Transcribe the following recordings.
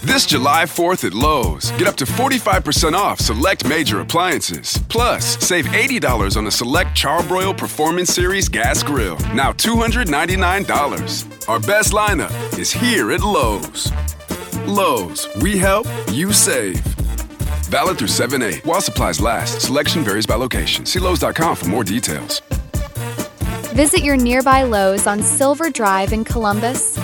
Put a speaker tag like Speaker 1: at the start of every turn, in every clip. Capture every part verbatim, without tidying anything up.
Speaker 1: This July fourth at Lowe's, get up to forty-five percent off select major appliances. Plus, save eighty dollars on a select Charbroil Performance Series gas grill, now two hundred ninety-nine dollars. Our best lineup is here at Lowe's. Lowe's, we help, you save. Valid through seven eight while supplies last. Selection varies by location. See Lowe's dot com for more details.
Speaker 2: Visit your nearby Lowe's on Silver Drive in Columbus.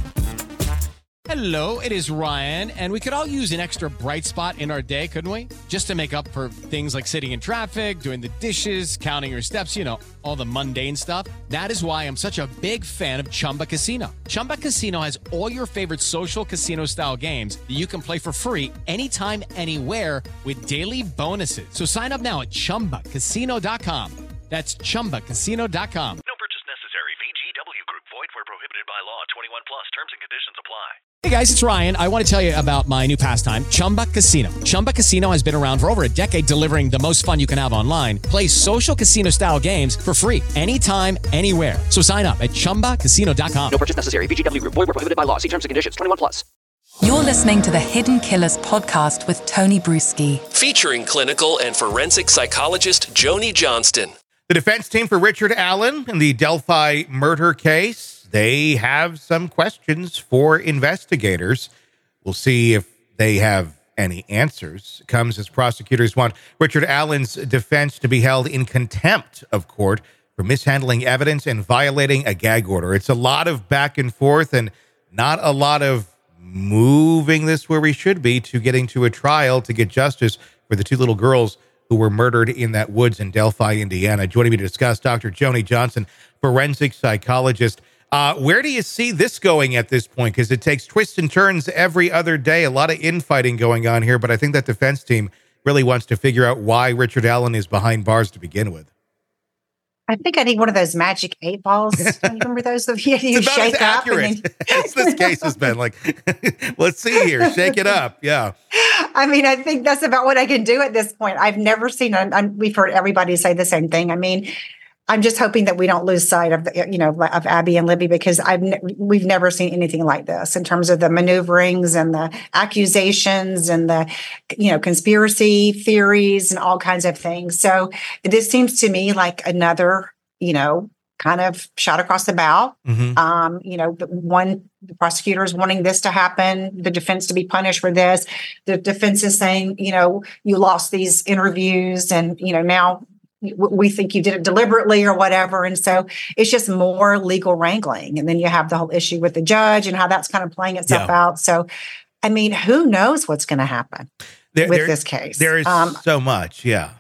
Speaker 3: Hello, it is Ryan, and we could all use an extra bright spot in our day, couldn't we? Just to make up for things like sitting in traffic, doing the dishes, counting your steps, you know, all the mundane stuff. That is why I'm such a big fan of Chumba Casino. Chumba Casino has all your favorite social casino-style games that you can play for free anytime, anywhere with daily bonuses. So sign up now at chumba casino dot com. That's chumba casino dot com.
Speaker 4: No purchase necessary. V G W Group. Void where prohibited by law. twenty-one plus. Terms and conditions apply.
Speaker 3: Hey guys, it's Ryan. I want to tell you about my new pastime, Chumba Casino. Chumba Casino has been around for over a decade, delivering the most fun you can have online. Play social casino-style games for free anytime, anywhere. So sign up at chumba casino dot com.
Speaker 5: No purchase necessary. V G W Group. Void where prohibited by law. See terms and conditions. twenty-one plus.
Speaker 6: You're listening to the Hidden Killers podcast with Tony Bruschi,
Speaker 7: featuring clinical and forensic psychologist Joni Johnston.
Speaker 8: The defense team for Richard Allen in the Delphi murder case, they have some questions for investigators. We'll see if they have any answers. It comes as prosecutors want Richard Allen's defense to be held in contempt of court for mishandling evidence and violating a gag order. It's a lot of back and forth and not a lot of moving this where we should be to getting to a trial to get justice for the two little girls who were murdered in that woods in Delphi, Indiana. Joining me to discuss, Doctor Joni Johnston, forensic psychologist. Uh, where do you see this going at this point? Because it takes twists and turns every other day. A lot of infighting going on here, but I think that defense team really wants to figure out why Richard Allen is behind bars to begin with.
Speaker 9: I think I need one of those magic eight balls. Do you remember those? You, you
Speaker 8: it's about
Speaker 9: shake
Speaker 8: as
Speaker 9: up
Speaker 8: accurate
Speaker 9: then...
Speaker 8: as this case has been. Like, let's see here, shake it up. Yeah.
Speaker 9: I mean, I think that's about what I can do at this point. I've never seen, a, we've heard everybody say the same thing. I mean, I'm just hoping that we don't lose sight of the, you know, of Abby and Libby, because I've ne- we've never seen anything like this in terms of the maneuverings and the accusations and the, you know, conspiracy theories and all kinds of things. So this seems to me like another, you know, kind of shot across the bow. Mm-hmm. Um, you know, the one the prosecutor is wanting this to happen, the defense to be punished for this. The defense is saying, you know, you lost these interviews, and you know now we think you did it deliberately or whatever. And so it's just more legal wrangling. And then you have the whole issue with the judge and how that's kind of playing itself yeah. out. So, I mean, who knows what's going to happen there, with
Speaker 8: there,
Speaker 9: this case?
Speaker 8: There is um, so much. Yeah.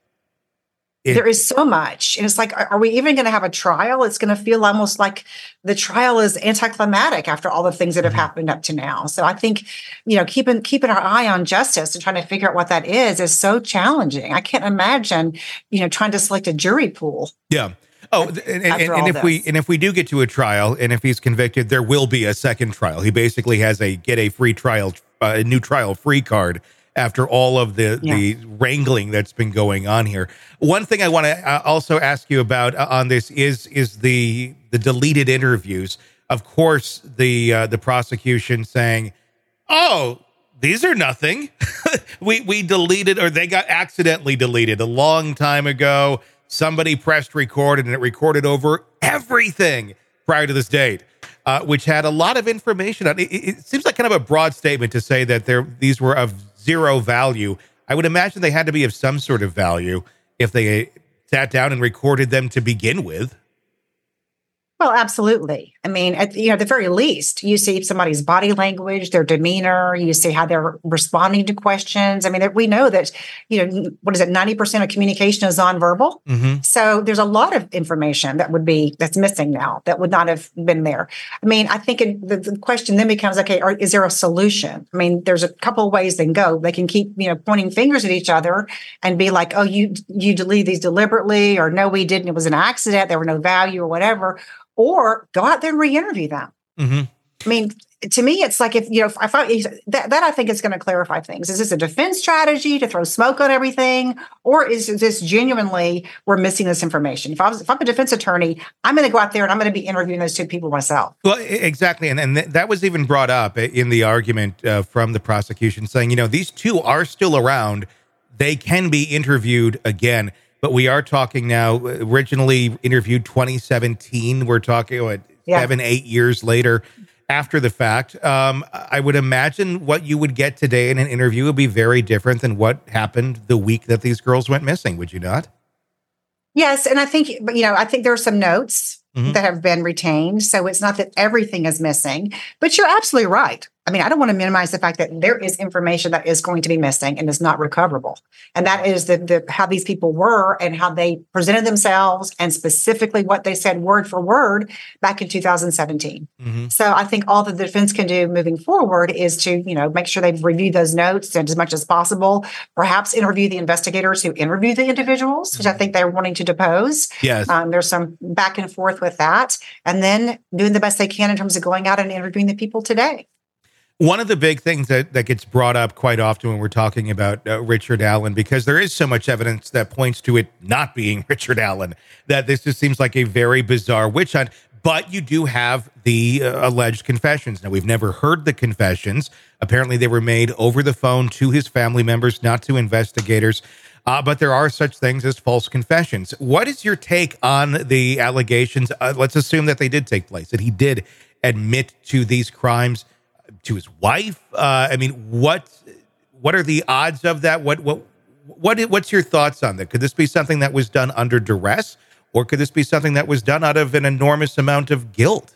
Speaker 8: It,
Speaker 9: there is so much. And it's like, are, are we even going to have a trial? It's going to feel almost like the trial is anticlimactic after all the things that have mm-hmm. happened up to now. So I think, you know, keeping keeping our eye on justice and trying to figure out what that is is so challenging. I can't imagine, you know, trying to select a jury pool.
Speaker 8: Yeah. Oh, and, and, and, and if this. we and if we do get to a trial, and if he's convicted, there will be a second trial. He basically has a get a free trial, uh, a new trial free card after all of the, yeah. the wrangling that's been going on here. One thing I want to uh, also ask you about uh, on this is is the the deleted interviews. Of course, the uh, the prosecution saying, "Oh, these are nothing. we we deleted, or they got accidentally deleted a long time ago. Somebody pressed record and it recorded over everything prior to this date." Uh, which had a lot of information on it. It seems like kind of a broad statement to say that they're, these were of zero value. I would imagine they had to be of some sort of value if they sat down and recorded them to begin with.
Speaker 9: Well, absolutely. I mean, at, you know, at the very least, you see somebody's body language, their demeanor, you see how they're responding to questions. I mean, we know that, you know, what is it, ninety percent of communication is nonverbal. Mm-hmm. So there's a lot of information that would be, that's missing now, that would not have been there. I mean, I think it, the, the question then becomes, okay, are, is there a solution? I mean, there's a couple of ways they can go. They can keep, you know, pointing fingers at each other and be like, oh, you, you deleted these deliberately, or no, we didn't. It was an accident. There were no value or whatever. Or go out there and re-interview them. Mm-hmm. I mean, to me, it's like if, you know, if I, that, that I think is going to clarify things. Is this a defense strategy to throw smoke on everything? Or is this genuinely, we're missing this information? If I was, if I'm a defense attorney, I'm going to go out there and I'm going to be interviewing those two people myself.
Speaker 8: Well, exactly. And, and th- that was even brought up in the argument uh, from the prosecution saying, you know, these two are still around. They can be interviewed again. But we are talking now, originally interviewed twenty seventeen. We're talking what, yeah. seven, eight years later. After the fact, um, I would imagine what you would get today in an interview would be very different than what happened the week that these girls went missing. Would you not?
Speaker 9: Yes. And I think, you know, I think there are some notes mm-hmm. that have been retained. So it's not that everything is missing, but you're absolutely right. I mean, I don't want to minimize the fact that there is information that is going to be missing and is not recoverable. And that is the, the how these people were and how they presented themselves and specifically what they said word for word back in two thousand seventeen. Mm-hmm. So I think all the defense can do moving forward is to, you know, make sure they've reviewed those notes and as much as possible, perhaps interview the investigators who interview the individuals, which I think they're wanting to depose.
Speaker 8: Yes.
Speaker 9: Um, there's some back and forth with that. And then doing the best they can in terms of going out and interviewing the people today.
Speaker 8: One of the big things that, that gets brought up quite often when we're talking about uh, Richard Allen, because there is so much evidence that points to it not being Richard Allen, that this just seems like a very bizarre witch hunt. But you do have the uh, alleged confessions. Now, we've never heard the confessions. Apparently, they were made over the phone to his family members, not to investigators. Uh, but there are such things as false confessions. What is your take on the allegations? Uh, let's assume that they did take place, that he did admit to these crimes to his wife. Uh, I mean, what what are the odds of that? What what what what's your thoughts on that? Could this be something that was done under duress, or could this be something that was done out of an enormous amount of guilt?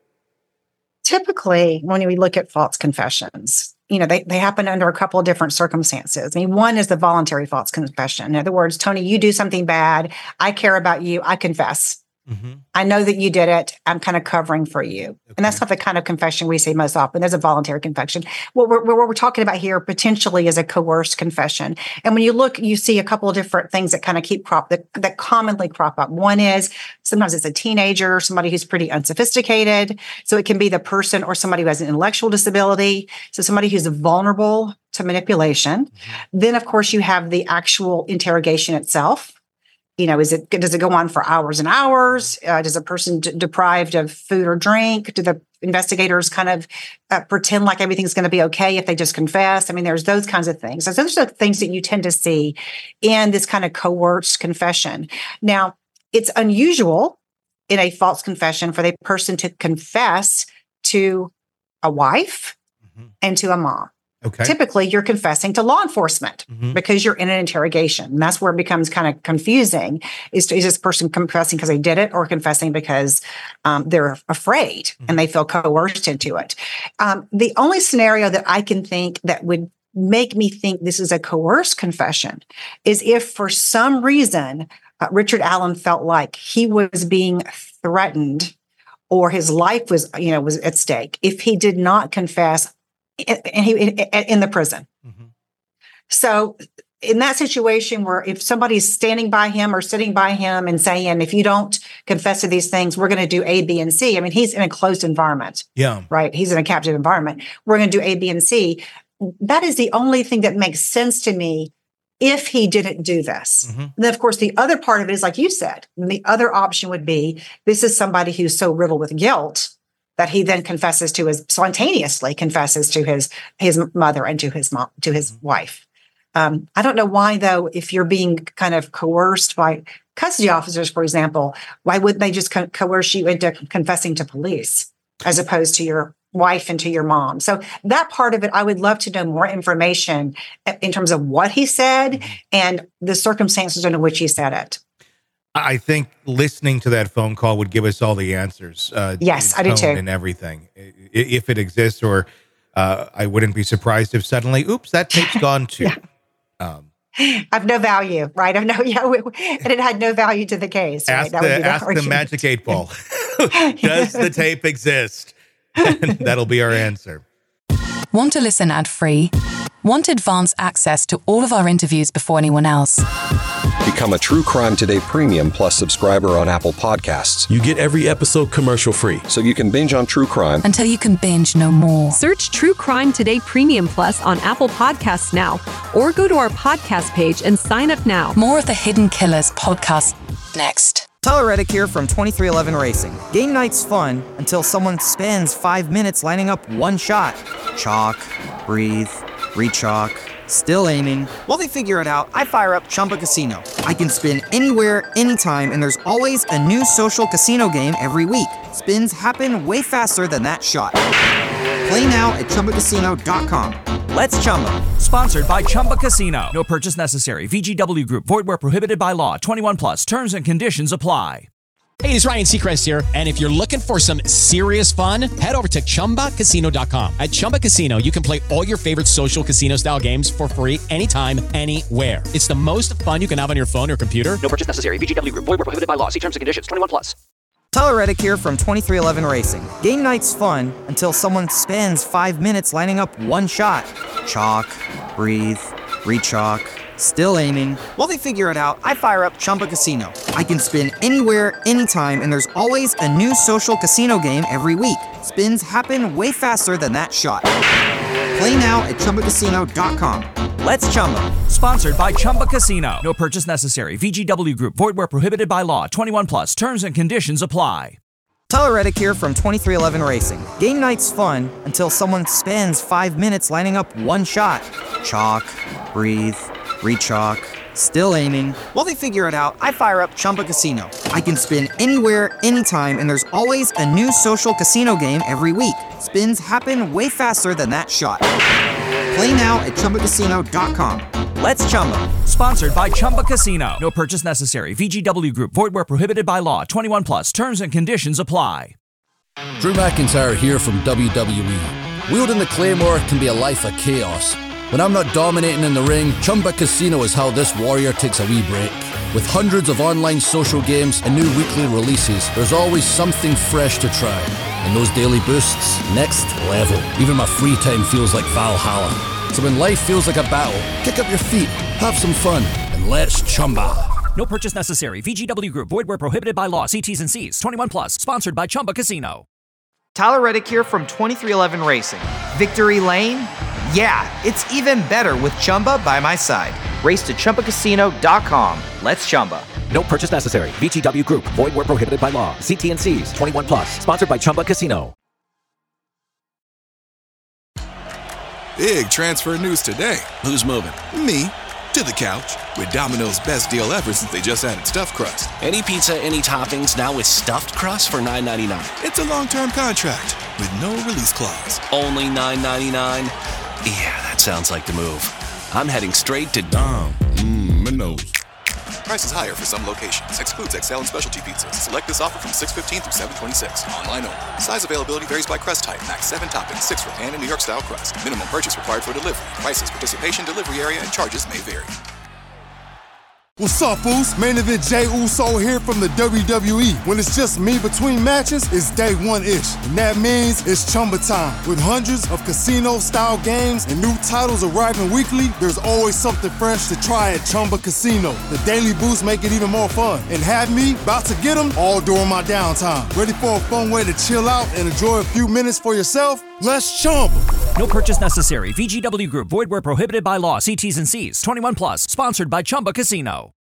Speaker 9: Typically, when we look at false confessions, you know, they, they happen under a couple of different circumstances. I mean, one is the voluntary false confession. In other words, Tony, you do something bad. I care about you. I confess. Mm-hmm. I know that you did it. I'm kind of covering for you. Okay. And that's not the kind of confession we see most often. There's a voluntary confession. What we're, what we're talking about here potentially is a coerced confession. And when you look, you see a couple of different things that kind of keep crop that, that commonly crop up. One is sometimes it's a teenager, somebody who's pretty unsophisticated. So it can be the person or somebody who has an intellectual disability. So somebody who's vulnerable to manipulation. Mm-hmm. Then, of course, you have the actual interrogation itself. You know, is it, does it go on for hours and hours? Uh, does a person d- deprived of food or drink? Do the investigators kind of uh, pretend like everything's going to be okay if they just confess? I mean, there's those kinds of things. So those are the things that you tend to see in this kind of coerced confession. Now, it's unusual in a false confession for the person to confess to a wife mm-hmm. and to a mom.
Speaker 8: Okay.
Speaker 9: Typically, you're confessing to law enforcement mm-hmm. because you're in an interrogation. And that's where it becomes kind of confusing. Is, to, is this person confessing because they did it or confessing because um, they're afraid mm-hmm. and they feel coerced into it? Um, the only scenario that I can think that would make me think this is a coerced confession is if for some reason uh, Richard Allen felt like he was being threatened or his life was, you know, was at stake if he did not confess and he in the prison. Mm-hmm. So in that situation where if somebody's standing by him or sitting by him and saying, if you don't confess to these things, we're going to do A, B, and C. I mean, he's in a closed environment.
Speaker 8: Yeah.
Speaker 9: Right. He's in a captive environment. We're going to do A, B, and C. That is the only thing that makes sense to me if he didn't do this. Mm-hmm. And then, of course, the other part of it is, like you said, the other option would be this is somebody who's so riddled with guilt that he then confesses to his spontaneously confesses to his his mother and to his mom, to his wife. Um, I don't know why, though, if you're being kind of coerced by custody officers, for example, why wouldn't they just co- coerce you into confessing to police as opposed to your wife and to your mom? So that part of it, I would love to know more information in terms of what he said mm-hmm. and the circumstances under which he said it.
Speaker 8: I think listening to that phone call would give us all the answers. Uh,
Speaker 9: yes, I do too.
Speaker 8: And everything, if it exists, or uh, I wouldn't be surprised if suddenly, oops, that tape's gone too.
Speaker 9: yeah. um, Of no value, right? Of no, yeah, and it had no value to the case.
Speaker 8: Ask,
Speaker 9: right?
Speaker 8: the, the, ask the magic eight ball. Does the tape exist? And that'll be our answer.
Speaker 6: Want to listen ad-free? Want advanced access to all of our interviews before anyone else?
Speaker 10: Become a True Crime Today Premium Plus subscriber on Apple Podcasts.
Speaker 11: You get every episode commercial free.
Speaker 10: So you can binge on true crime
Speaker 6: until you can binge no more.
Speaker 12: Search True Crime Today Premium Plus on Apple Podcasts now, or go to our podcast page and sign up now.
Speaker 6: More of the Hidden Killers podcast next.
Speaker 13: Tyler Reddick here from twenty-three eleven Racing. Game night's fun until someone spends five minutes lining up one shot. Chalk, breathe, re-chalk, still aiming. While they figure it out, I fire up Chumba Casino. I can spin anywhere, anytime, and there's always a new social casino game every week. Spins happen way faster than that shot. Play now at Chumba Casino dot com. Let's Chumba.
Speaker 14: Sponsored by Chumba Casino. No purchase necessary. V G W Group. Void where prohibited by law. twenty-one plus. Terms and conditions apply.
Speaker 3: Hey, it's Ryan Seacrest here. And if you're looking for some serious fun, head over to Chumba Casino dot com. At Chumba Casino, you can play all your favorite social casino-style games for free anytime, anywhere. It's the most fun you can have on your phone or computer.
Speaker 5: No purchase necessary. V G W Group. Void where prohibited by law. See terms and conditions. twenty-one plus.
Speaker 13: Tyler Reddick here from twenty-three eleven Racing. Game night's fun until someone spends five minutes lining up one shot. Chalk, breathe, re-chalk, still aiming. While they figure it out, I fire up Chumba Casino. I can spin anywhere, anytime, and there's always a new social casino game every week. Spins happen way faster than that shot. Play now at Chumba Casino dot com. Let's Chumba.
Speaker 14: Sponsored by Chumba Casino. No purchase necessary. V G W Group. Void where prohibited by law. twenty-one plus. Terms and conditions apply.
Speaker 13: Tyler Reddick here from twenty-three eleven Racing. Game night's fun until someone spends five minutes lining up one shot. Chalk, breathe, re-chalk, still aiming. While they figure it out, I fire up Chumba Casino. I can spin anywhere, anytime, and there's always a new social casino game every week. Spins happen way faster than that shot. Play now at Chumba Casino dot com. Let's Chumba.
Speaker 14: Sponsored by Chumba Casino. No purchase necessary. V G W Group. Void where prohibited by law. twenty-one plus. Terms and conditions apply.
Speaker 15: Drew McIntyre here from W W E. Wielding the Claymore can be a life of chaos. When I'm not dominating in the ring, Chumba Casino is how this warrior takes a wee break. With hundreds of online social games and new weekly releases, there's always something fresh to try. And those daily boosts, next level. Even my free time feels like Valhalla. So when life feels like a battle, kick up your feet, have some fun, and let's Chumba.
Speaker 14: No purchase necessary. V G W Group. Void where prohibited by law. See T's and C's. twenty-one plus. Sponsored by Chumba Casino.
Speaker 13: Tyler Reddick here from twenty-three eleven Racing. Victory Lane? Yeah, it's even better with Chumba by my side. Race to Chumba Casino dot com. Let's Chumba.
Speaker 5: No purchase necessary. V G W Group. Void where prohibited by law. See T and C's. twenty-one plus. Sponsored by Chumba Casino.
Speaker 16: Big transfer news today.
Speaker 17: Who's moving?
Speaker 16: Me. To the couch. With Domino's best deal ever since they just added stuffed crust.
Speaker 17: Any pizza, any toppings, now with stuffed crust for nine ninety-nine.
Speaker 16: It's a long-term contract with no release clause.
Speaker 17: Only nine ninety-nine? Yeah, that sounds like the move. I'm heading straight to
Speaker 16: Dom. Mmm, Minos. Prices higher for some locations. Excludes X L and specialty pizzas. Select this offer from six fifteen through seven twenty-six. Online only. Size availability varies by crust type. Max seven toppings, six for pan and New York style crust. Minimum purchase required for delivery. Prices, participation, delivery area, and charges may vary.
Speaker 18: What's up, Foos? Main event Jey Uso here from the W W E. When it's just me between matches, it's day one-ish. And that means it's Chumba time. With hundreds of casino-style games and new titles arriving weekly, there's always something fresh to try at Chumba Casino. The daily boosts make it even more fun. And have me about to get them all during my downtime. Ready for a fun way to chill out and enjoy a few minutes for yourself? Let's Chumba.
Speaker 14: No purchase necessary. V G W Group. Void where prohibited by law. See T's and C's. twenty-one plus. Sponsored by Chumba Casino.